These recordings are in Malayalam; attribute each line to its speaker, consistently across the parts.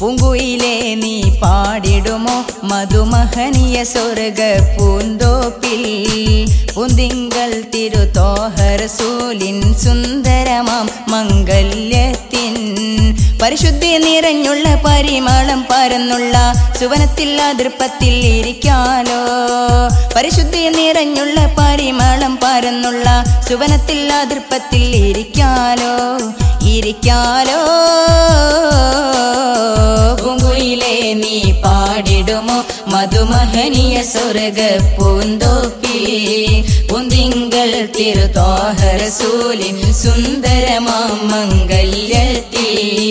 Speaker 1: പൂങ്കുയിലേ നീ പാടിടുമോ മധുമഹനീയ സ്വർഗ പൂന്തോപ്പിൽ പൂന്തിങ്കൾ തിരുതോഹ റസൂലിൻ സുന്ദരമാം മംഗല്യത്തിൻ പരിശുദ്ധി നിറഞ്ഞുള്ള പരിമളം പരന്നുള്ള സുവനത്തിൽ അതിർപ്പത്തിൽ ഇരിക്കാലോ പരിശുദ്ധി നിറഞ്ഞുള്ള പരിമളം പരന്നുള്ള സുവനത്തിൽ അതിർപ്പത്തിൽ ഇരിക്കാലോ ഇരിക്കാലോ പൂങ്കുയിലേ നീ പാടിടുമോ മധുമഹനീയ സ്വർഗ പൂന്തോപ്പിൽ പൂന്തിങ്കൾ തിരുതോഹ റസൂലിൻ സുന്ദരമാം മംഗല്യത്തിൽ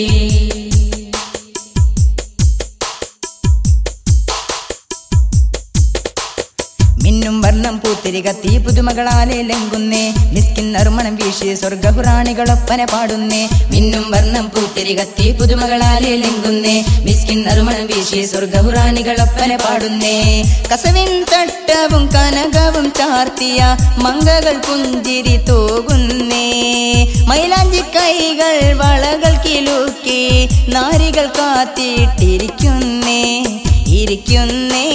Speaker 1: മിന്നും വർണ്ണം പൂത്തിരി കത്തി പുതുമകളാലെ ലംഘുന്നേ മിസ്കിൻ നറുമണം വീശി സ്വർഗഹുറാണികളൊപ്പന പാടുന്നേ മിന്നും വർണ്ണം പൂത്തിരി കത്തി പുതുമകളാലെ ലംഘുന്നേ മിസ്കിൻ നറുമണം വീശി സ്വർഗഹുറാണികളൊപ്പന പാടുന്നേ കസവിൻ തട്ടവും കനകവും ചാർത്തിയ മംഗകൾ പുഞ്ചിരി തൂകുന്നേ മൈലാഞ്ചി കൈകൾ വളകൾ കിലുക്കി നാരികൾ കാത്തിട്ടിരിക്കുന്നേ ഇരിക്കുന്നേ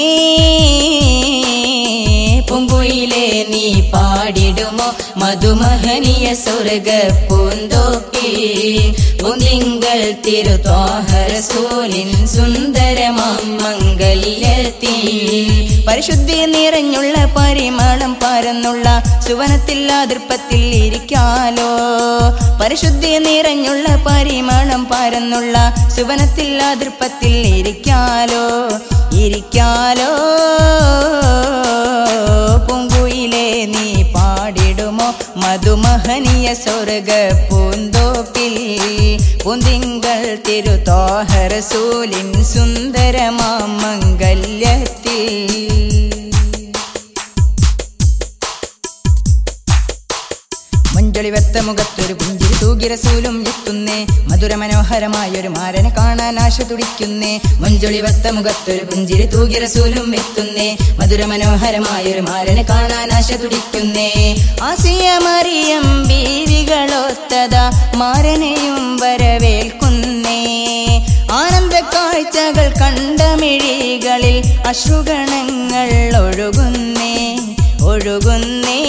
Speaker 1: പൂങ്കുയിലേ നീ പാടിടുമോ മധുമഹനീയ സ്വർഗ പൂന്തോപ്പിൽ പൂന്തിങ്കൾ തിരുതോഹ റസൂലിൻ സുന്ദരമാം മംഗല്യത്തിൽ പരിശുദ്ധി നിറഞ്ഞുള്ള പരിമളം പരന്നുള്ള സുവനത്തിൽ അതിർപ്പത്തിൽ ഇരിക്കാലോ പരിശുദ്ധി നിറഞ്ഞുള്ള പരിമളം പരന്നുള്ള സുവനത്തിൽ അതിർപ്പത്തിൽ ഇരിക്കാലോ ഇരിക്കാലോ പൂങ്കുയിലേ നീ പാടിടുമോ മധുമഹനീയ സ്വർഗ പൂന്തോപ്പിൽ പൂന്തിങ്കൾ തിരുതോഹ റസൂലിൻ സുന്ദരമാം മംഗല്യത്തിൽ മഞ്ചൊളി വെത്ത മുഖത്തൊരു പുഞ്ചിരി തൂകി റസൂലും എത്തുന്നേ മധുര മനോഹരമായൊരു മാരനെ കാണാൻ ആശ തുടിക്കുന്നേ മഞ്ചൊളി വെത്ത മുഖത്തൊരു പുഞ്ചിരി തൂകി റസൂലും എത്തുന്നേ മധുര മനോഹരമായൊരു മാരനെ കാണാൻ ആശ തുടിക്കുന്നേ ആസിയ മറിയം ബീവികളൊത്തതാ മാരനെയും വരവേൽക്കുന്നേ ആനന്ദ കാഴ്ചകൾ കണ്ട മിഴികളിൽ അശ്രുഗണങ്ങൾ ഒഴുകുന്നേ ഒഴുകുന്നേ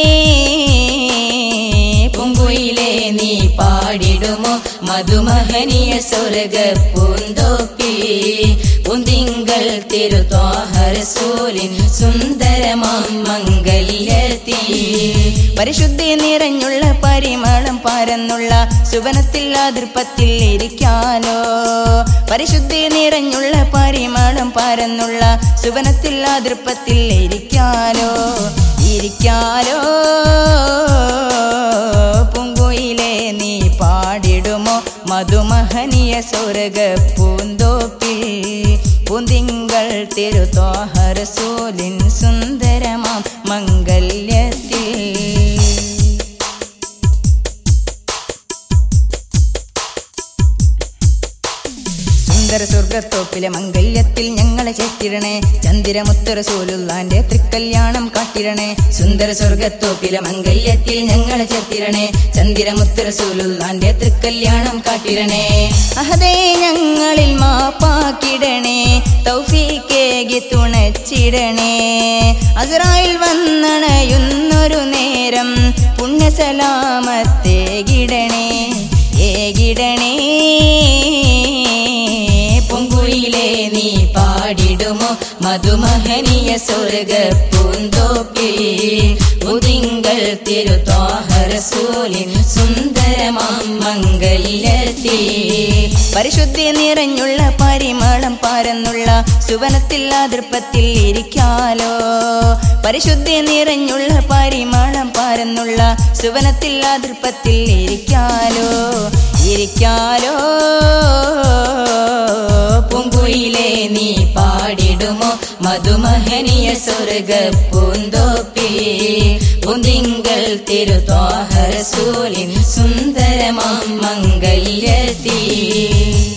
Speaker 1: പൂങ്കുയിലേ നീ പാടിടുമോ മധുമഹനീയ സ്വർഗ പൂന്തോപ്പിൽ പൂന്തിങ്കൾ തിരുതോഹ റസൂലിൻ സുന്ദരമാം മംഗല്യത്തിൽ പരിശുദ്ധി നിറഞ്ഞുള്ള പരിമളം പരന്നുള്ള സുവനത്തിൽ അതിർപ്പത്തിൽ ഇരിക്കാലോ പരിശുദ്ധി നിറഞ്ഞുള്ള പരിമളം പരന്നുള്ള സുവനത്തിൽ അതിർപ്പത്തിൽ ഇരിക്കാലോ ഇരിക്കാലോ പൂങ്കുയിലേ നീ പാടിടുമോ മധുമഹനീയ സ്വർഗ പൂന്തോപ്പിൽ പൂന്തിങ്കൾ തിരുതോഹ റസൂലിൻ സുന്ദരമാം മംഗല്യത്തിൽ സുന്ദര സ്വർഗത്തോപ്പിലെ മംഗല്യത്തിൽ ഞങ്ങളെ ചേർത്തിടണേ ചന്ദിരമുത്ത് റസൂലുള്ളാന്റെ തൃക്കല്യാണം കാട്ടിടണേ സുന്ദര സ്വർഗത്തോപ്പിലെ മംഗല്യത്തിൽ ഞങ്ങളെ ചേർത്തിടണേ ചന്ദിരമുത്ത് റസൂലുള്ളാന്റെ തൃക്കല്യാണം കാട്ടിടണേ അഹദേ ഞങ്ങളിൽ മാപ്പാക്കിടണേ തൗഫീഖേകി തുണച്ചിടണേ അസ്റായിൽ വന്നണയുന്നൊരു നേരം പുണ്യസലാമത്തേകിടണേ ഏകിടണേ പൂങ്കുയിലേ നീ പാടിടുമോ മധുമഹനീയ സ്വർഗ പൂന്തോപ്പിൽ പൂന്തിങ്കൾ തിരുതോഹ റസൂലിൻ സുന്ദരമാം മംഗല്യത്തിൽ പരിശുദ്ധി നിറഞ്ഞുള്ള പരിമളം പരന്നുള്ള സുവനത്തിൽ അതിർപ്പത്തിൽ ഇരിക്കാലോ പരിശുദ്ധി നിറഞ്ഞുള്ള പരിമളം പരന്നുള്ള സുവനത്തിൽ അതിർപ്പത്തിൽ ഇരിക്കാലോ ഇരിക്കാലോ പൂങ്കുയിലേ നീ പാടിടുമോ മധുമഹനീയ സ്വർഗ പൂന്തോപ്പിൽ പൂന്തിങ്കൾ തിരുതോഹ റസൂലിൻ സുന്ദരമാം മംഗല്യത്തിൽ